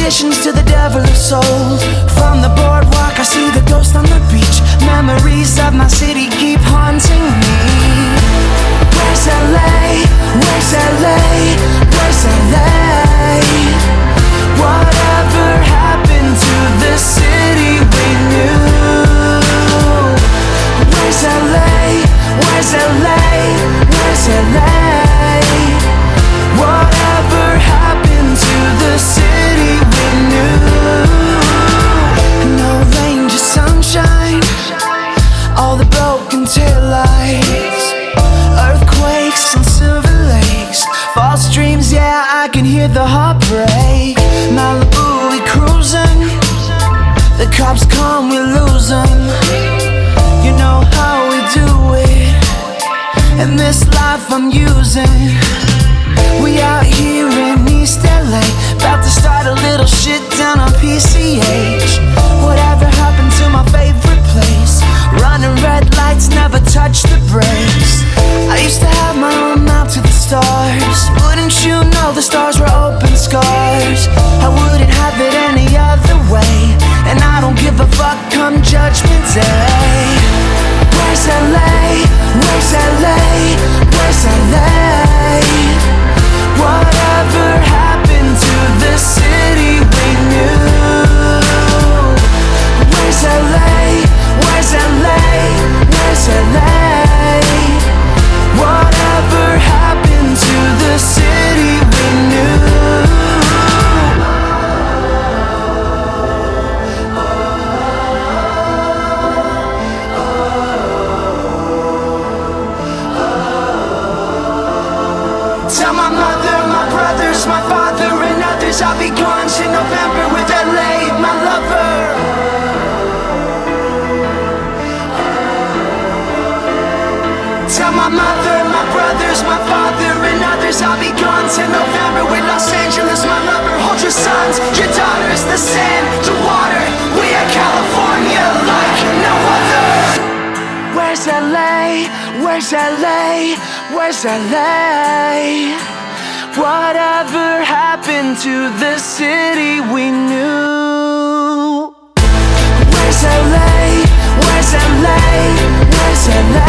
Missions to the devil are sold. From the boardwalk I see the ghost on the beach. Memories of my city keep haunting me. Where's LA? Where's LA? Where's LA? Whatever happened to the city we knew? Where's LA? Where's LA? Where's LA? Whatever happened to the city we knew? No rain, just sunshine. All the broken taillights, earthquakes and silver lakes, false dreams, yeah, I can hear the heartbreak. Malibu, we cruising, the cops come, we lose them. You know how we do it, and this life I'm using. We out here in East LA, about to start a little shit down on PCH. Whatever happened to my favorite place? Running red lights, never touch the brakes. I used to have my own map to the stars. Wouldn't you know the stars were open scars? I wouldn't have it any other way, and I don't give a fuck come Judgment Day. Where's LA? Where's LA? Where's LA? Whatever happened to the city we knew? Where's LA? Where's LA? Where's LA? Whatever happened to the city we knew? Tell my mother, my brothers, my father and others I'll be gone in November with LA, my lover. Tell my mother, my brothers, my father and others I'll be gone till November with Los Angeles, my lover. Hold your sons, your daughters, the sand, the water. We are California like no other. Where's LA? Where's LA? Where's LA? Whatever happened to the city we knew? Where's LA? Where's LA? Where's LA?